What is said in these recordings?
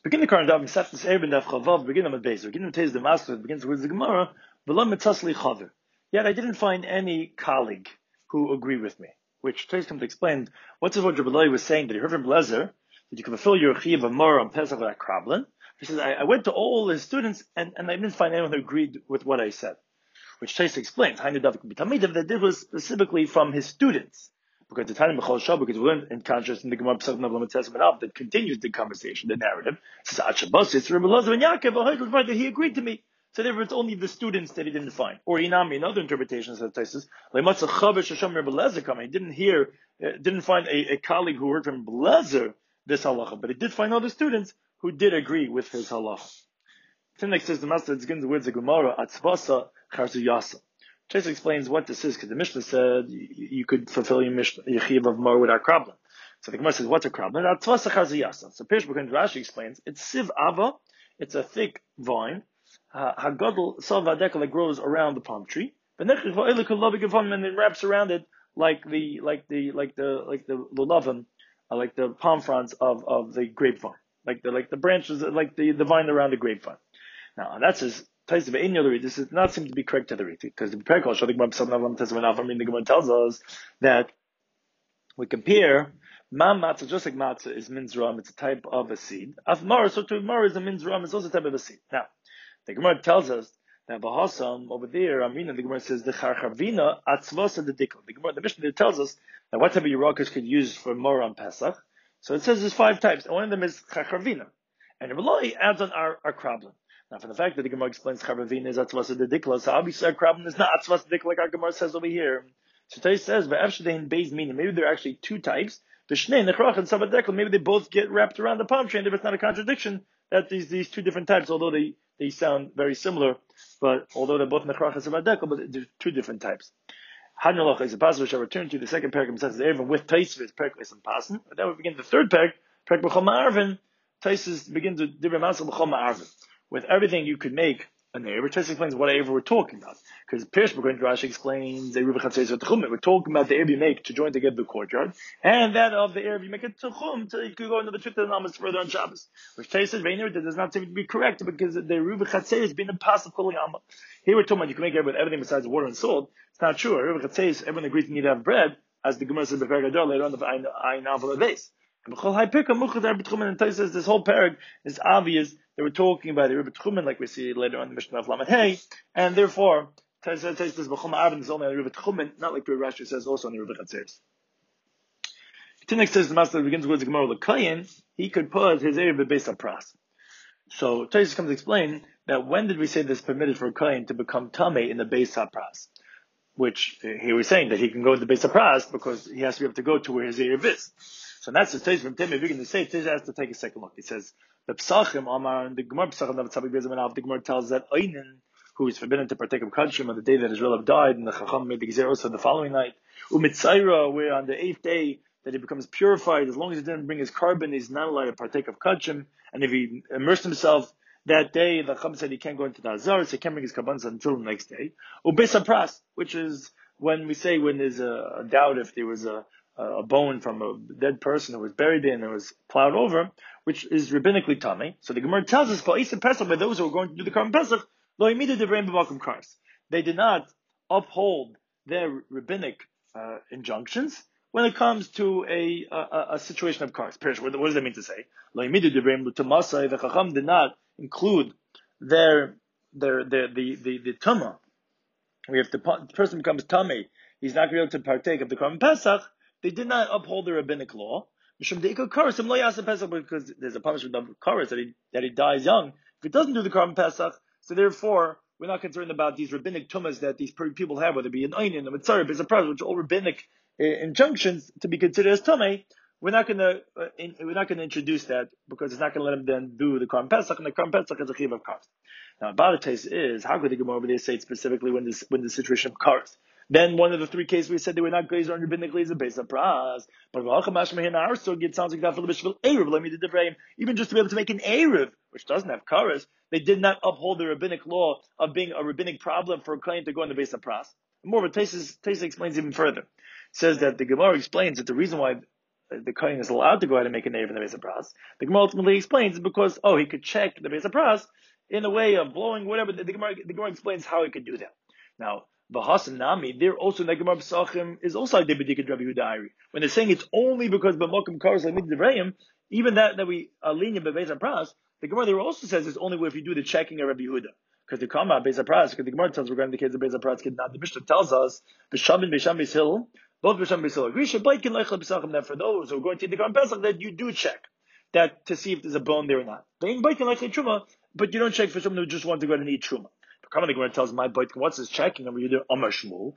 Begin the current daf Mesechtes Eruvin daf Chavav. Begin on the base. Begin with the master. Begins with the Gemara. V'lo mitzasli chaver. Yet I didn't find any colleague who agreed with me. Which Tais comes to explain what's what Rabbi was saying that he heard from Blazer that you can fulfill your chiyuv of Mor on Pesach without krablin. He says I went to all his students and I didn't find anyone who agreed with what I said. Which Tais explains that this was specifically from his students. Because the time because we learned in contrast in the Gemara Pesach Navlam Testament that continues the conversation, the narrative. It says Achabas, it's Rabbi Lazar and Yaakov, that he agreed to me. So therefore it's only the students that he didn't find. Or Inami, in other interpretations of Taisus, he didn't find a colleague who heard from Blazer this halacha, but he did find other students who did agree with his halacha. Then next says the master begins the words of Gemara, Atzvasa Charzu Yasa. Chase explains what this is, because the Mishnah said you could fulfill your chiyuv of Mor without krablin. So the Gemara says, what's a krablin? So Pirish B'Khan Rashi explains, it's siv ava, it's a thick vine, hagadol salva deka that grows around the palm tree, and it wraps around it like the lavim, like the palm fronds of the grapevine, like the branches, like the vine around the grapevine. Now that's his. This does not seem to be correct to the Riti, because the Gemara tells us that we compare matzah, just like matzah is minzram, it's a type of a seed. Afmar, so to mar is a minzram, it's also a type of a seed. Now, the Gemara tells us that Bahasam over there, the Gemara says the charchavina atzvasa the dikla. The Mishnah tells us that what type of yerakas could use for mar on Pesach. So it says there's 5 types, and one of them is charchavina, and Rabbi adds on our krablin. Now, from the fact that the Gemara explains Charvavina is Atzvasa the Dikla, so obviously our krablin is not Atzvasa the Dikla like our Gemara says over here. So Tais says, Ve'efshadein Beis meaning, maybe there are actually 2 types. V'shnei Nechrach and Sabadekla, maybe they both get wrapped around the palm tree, and if it's not a contradiction, that these 2 different types, although they sound very similar, but although they're both Nechrach and Sabadekla, but they're 2 different types. Hanulach is a passage which I return to the second paragraph says even with Taisvis, Perklis and Pasan. Then we begin the third paragraph, Perk B'chol Ma'arvin, Taisis begins with Dibra Masal B'chol Ma'arvin. With everything you could make an Erev, which explains what Erev we're talking about. Because Pirish B'Khan Rashi explains Erev Chatzos v'Techum. We're talking about the Erev you make to join together the courtyard, and that of the Erev you make a Techum so you could go into the Trip to the Namas further on Shabbos. Which Tais says that does not seem to be correct because the Erev Chatzos has been impossible calling Amma. Here we're talking about you can make Erev with everything besides water and salt. It's not true. Erev Chatzos, everyone agrees you need to have bread, as the Gemara says B'Per Gadol later on the Ayin Aval base. And says this whole parag is obvious that we're talking about the Rebbe Tchumen, like we see later on in the Mishnah of Lamed Hey, and therefore says this B'chol Ma'arvin is only on the Rebbe Tchumen, not like the Rashi says also on the Rebbe Chatzos. Tinek says the master begins with the Gemara L'Kayin, he could put his Erev based on pras. So Taisus comes to explain that when did we say this permitted for a Kayin to become Tameh in the base pras? Which he was saying that he can go to the base pras because he has to be able to go to where his Erev is. So that's the Taisus from Timmy. We're going to say Taisus has to take a second look. He says the Psachim Amar and the Gemara Psachim of Tzabik Bezim the Gemara tells that Einin, who is forbidden to partake of Kadshim on the day that Israel died, and the Chacham made the Gezer also the following night. Umitzaira, where on the 8th day that he becomes purified, as long as he didn't bring his carbon, he's not allowed to partake of Kadshim. And if he immersed himself that day, the Chacham said he can't go into the Azar, so he can't bring his karbanos until the next day. Ubesa Pras, which is when we say when there's a doubt if there was a bone from a dead person who was buried in and was plowed over, which is rabbinically tummy. So the Gemara tells us, by those who are going to do the Karban Pesach, they did not uphold their rabbinic injunctions when it comes to a situation of cars. What does that mean to say? The Chacham did not include the tumah. If the person becomes tummy, he's not going to be able to partake of the Karban Pesach. They did not uphold the rabbinic law because there's a punishment of Karas that he dies young. If he doesn't do the Karban Pesach, so therefore we're not concerned about these rabbinic tumas that these people have, whether it be an Einin, a Mitzvah, a Pras, which are all rabbinic injunctions to be considered as tummy. We're not going to introduce that because it's not going to let him then do the Karban Pesach, and the Karban Pesach is a chiv of Karas. Now, about the case is how could the Gemara over there say it specifically when the situation of Karas? Then one of the 3 cases we said they were not glazer on rabbinic glazer based on pras. But our story, it sounds like that for the Bishvil Erev. Let me do the even just to be able to make an Erev, which doesn't have karas, they did not uphold the rabbinic law of being a rabbinic problem for a claim to go on the base of pras. More of a Taisa explains even further. It says that the Gemara explains that the reason why the kohen is allowed to go ahead and make a neiv in the Beis HaPras. The Gemara ultimately explains because he could check the Beis HaPras in a way of blowing whatever. The Gemara explains how he could do that. Now, Bahasan Nami, there also in the Gemara Pesachim is also like Debedika Rabbi Yehuda. When they're saying it's only because B'mokum Karos like Midrayim, even that we are lenient by Beis HaPras, the Gemara there also says it's only if you do the checking of Rabbi Yehuda. Because the Kama Beis HaPras, because the Gemara tells us regarding the case of Beis HaPras, the Mishnah tells us B'Shabin B'Sham Beis Hill, both B'Sham Beis Hill agree that for those who are going to the Karm Pesach that you do check that to see if there's a bone there or not. But you don't check for someone who just wants to go ahead and eat truma. The Gemara tells my boy, what's this checking? And we do Amar Shmuel.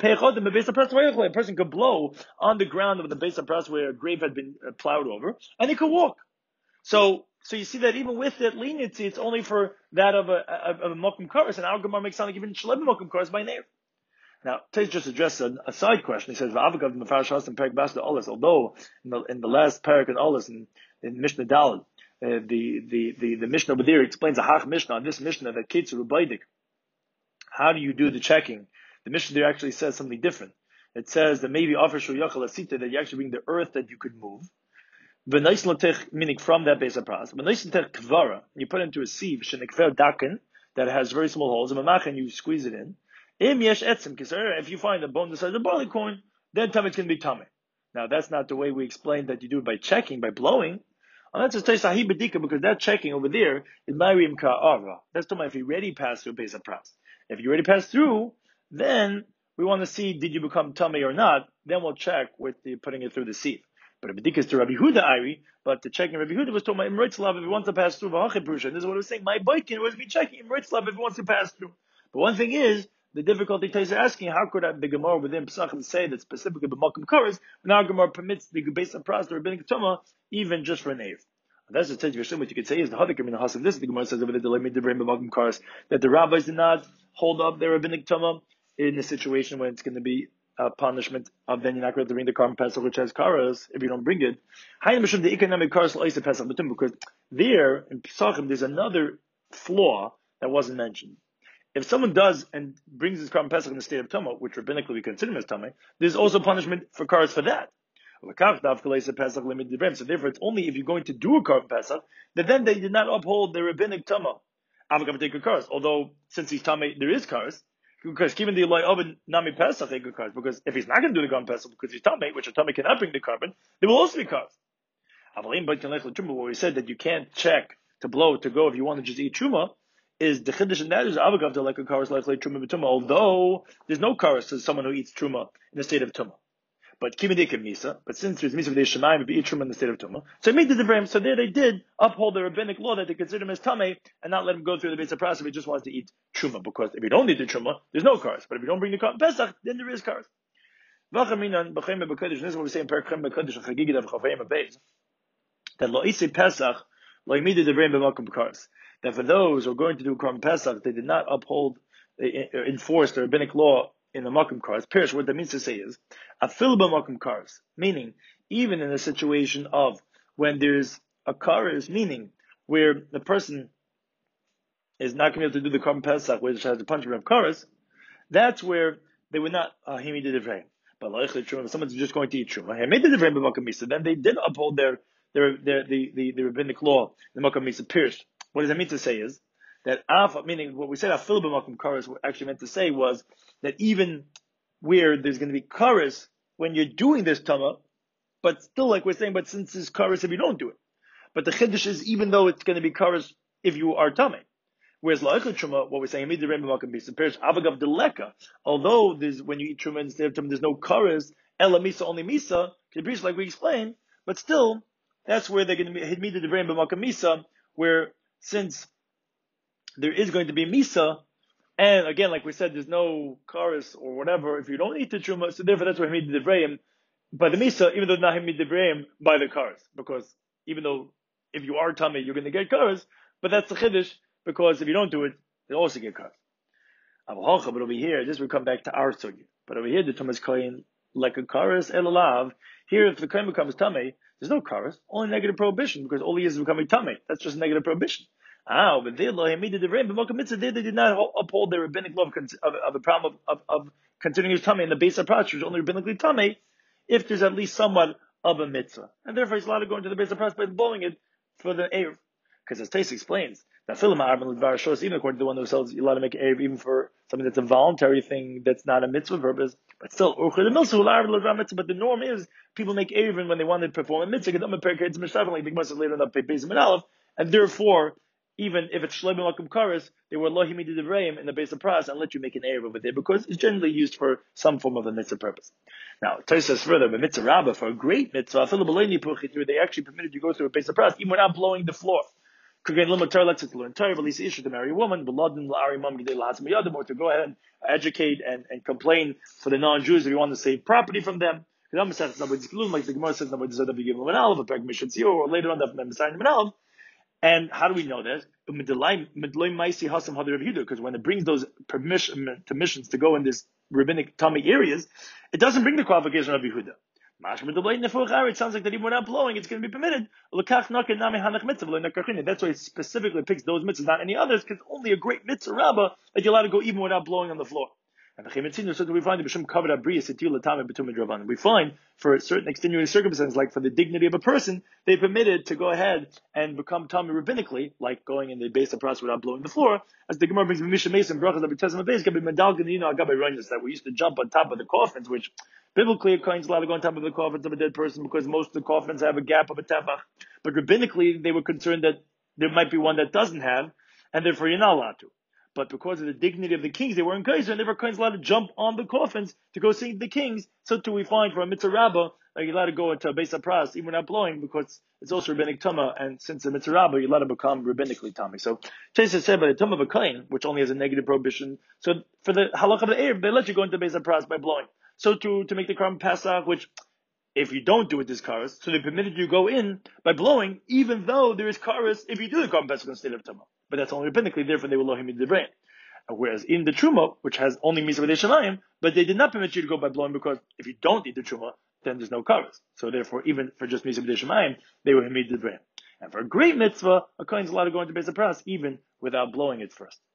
A person could blow on the ground of the Beis HaPras where a grave had been plowed over, and he could walk. So you see that even with that leniency, it's only for that of a mokum karas, and our Gemara makes sound like even shalem mokum karas by name. Now, Tais just addressed a side question. He says, "V'avagav mefarash hasim perik bas the olis." Although in the last parak in olis in Mishnah Daled, the Mishnah over there explains a hach Mishnah on this Mishnah that Ketzur Ubaidik. How do you do the checking? The Mishnah there actually says something different. It says that maybe offer shuyachal asita that you actually bring the earth that you could move. V'nais latech, meaning from that Beis HaPras. V'nais latech kvara, you put it into a sieve shenekver daken that has very small holes. And you squeeze it in. Im yesh etzim kiser. If you find a bone the size of a barley corn, then tamei can be tamei. Now that's not the way we explained that you do it by checking, by blowing. And that's just sahi bedika because that checking over there is ma'rim ka'ara. That's talking about if you already passed through Beis HaPras. If you already passed through, then we want to see did you become tamei or not. Then we'll check with the putting it through the sieve. But a bedika is to Rabbi Yehuda Ari. But the checking Rabbi Yehuda was talking about imritzlav if he wants to pass through v'hachet perusha. And this is what I was saying. My boykin was be checking imritzlav if he wants to pass through. But one thing is. The difficulty is asking how could the Gemara within Pesachim say that specifically b'makom kares when our Gemara permits the Beis HaPras the rabbinic tuma even just for a neiv. That's the Tzedek what you could say is the Hadakim in the Hasim. This the Gemara says over the delay made the brain b'makom kares that the rabbis did not hold up their rabbinic tuma in a situation when it's going to be a punishment of then you're not going to bring the Karm Pesach which has kares if you don't bring it. The economic kares l'oisa Pesach because there in Pesachim there's another flaw that wasn't mentioned. If someone does and brings his Karm Pesach in the state of Tumah, which rabbinically we consider him as Tumah, there's also punishment for kares for that. So therefore, it's only if you're going to do a Karm Pesach that then they did not uphold the rabbinic Tumah. Although since he's Tumah, there is kares. Because given the Eloi Oven Nami Pesach, because if he's not going to do the Karm Pesach because he's Tumah, which a Tumah cannot bring the carbon, there will also be kares. Where we said that you can't check to blow to go if you want to just eat truma. Is the chiddush and that is avagav like a kares like truma b'tuma. Although there's no kares to someone who eats truma in the state of tuma, but kimedik misa. But since there's misa v'dei shemayim, we eat truma in the state of tuma. So it made the difference. So there they did uphold the rabbinic law that they consider him as tamei and not let him go through the Beis HaPras if he just wants to eat truma. Because if you don't eat the truma, there's no kares. But if you don't bring the Karm Pesach, then there is kares. This is what we say in Perkhem B'Kodesh and Chagigid of Chafayim Abeis that lo isi Pesach lo imidi the brain b'makom kares. That for those who are going to do Karm Pesach, they did not uphold, enforce the rabbinic law in the Makom Kares. Pirish, what that means to say is, afil b'makom kares, meaning, even in a situation of when there's a kares, meaning, where the person is not going to be able to do the Karm Pesach, which has the punishment of kares, that's where they would not, himi did the But if someone's just going to eat truma, he made the difference b'makom misa, then they did uphold the rabbinic law, the Makom Misa. Pirish. What does that mean to say is that meaning what we said afil b'makom kares actually meant to say was that even where there's going to be kares when you're doing this tama, but still like we're saying, but since there's kares if you don't do it. But the chiddush is even though it's going to be kares if you are tamei. Whereas la'achad truma, what we're saying, immediately rain b'makom misa, perish avagav deleka. Although there's when you eat truma instead of truma, there's no kares, ela misa only misa, like we explained, but still that's where they're going to be immediately rain b'makom misa, where since there is going to be misa, and again, like we said, there's no kares or whatever if you don't eat the truma, so therefore that's why Hamid Devrayim by the misa, even though not Hamid Devrayim by the kares, because even though if you are tummy, you're going to get kares, but that's the chiddush, because if you don't do it, you also get kares. But over here, this will come back to our sugi. But over here, the tumas koyin like a kares elalav. Here, if the koyin becomes tummy, there's no kares, only negative prohibition, because all he is becoming tummy. That's just negative prohibition. But they did not uphold their rabbinic law of the problem of considering his tummy in the Beis HaPras, which is only rabbinically tummy, if there's at least somewhat of a mitzvah. And therefore he's allowed to go into the base of press by blowing it for the Erev. Because as Tais explains, that film even according to the one who says you're allowed to make an Erev even for something that's a voluntary thing that's not a mitzvah purpose, but still, but the norm is people make Erev when they want to perform a mitzvah, like the Gemara says later in the Beis and Aleph, and therefore, even if it's Shleim Lakum Karis, they were Lohim Divrayim in the base of Pras and let you make an Erev over there because it's generally used for some form of a mitzvah purpose. Now, Tais says further, but mitzvah rabbah, for a great mitzvah, they actually permitted you to go through a base of Pras even without blowing the floor. Let's learn Torah, to marry a woman, or to go ahead and educate and complain for the non-Jews if you want to save property from them. Like the Gemara says, or later on, and how do we know this? Because when it brings those permissions to go in this rabbinic tummy areas, it doesn't bring the qualification of Yehuda. It sounds like that even without blowing, it's going to be permitted. That's why it specifically picks those mitzvahs, not any others, because only a great mitzvah rabbah that you're allowed to go even without blowing on the floor. And we find for certain extenuating circumstances, like for the dignity of a person, they permitted to go ahead and become tummy rabbinically, like going in the base of pras without blowing the floor, as the Gemara brings Mishnah Mason brachas that we used to jump on top of the coffins, which biblically a kohen's allowed to go on top of the coffins of a dead person because most of the coffins have a gap of a tefach, but rabbinically they were concerned that there might be one that doesn't have, and therefore you're not allowed to. But because of the dignity of the kings, they were in Kaiser, and therefore Kohen's allowed to jump on the coffins to go see the kings. So too we find for a mitzvah rabbah, you're allowed to go into a base of pras, even without blowing, because it's also rabbinic tumah, and since a mitzvah rabbah, you're allowed to become rabbinically tummy. So, Chase said by the tumah of a kohen, which only has a negative prohibition, so for the halakha of the Erev, they let you go into the base of pras by blowing. So too, to make the Karm Pesach, which, if you don't do it, this karas, so they permitted you to go in by blowing, even though there is karas if you do the Karm Pesach instead of tumah. But that's only rabbinically, therefore they will lohim in the brain. Whereas in the Truma, which has only Misa B'dei Shemayim, but they did not permit you to go by blowing because if you don't eat the Truma, then there's no karas. So therefore, even for just Misa B'dei Shemayim, they were Hamid D'Vrayim. And for a great mitzvah, a kohen's allowed to go into Beis HaPras even without blowing it first.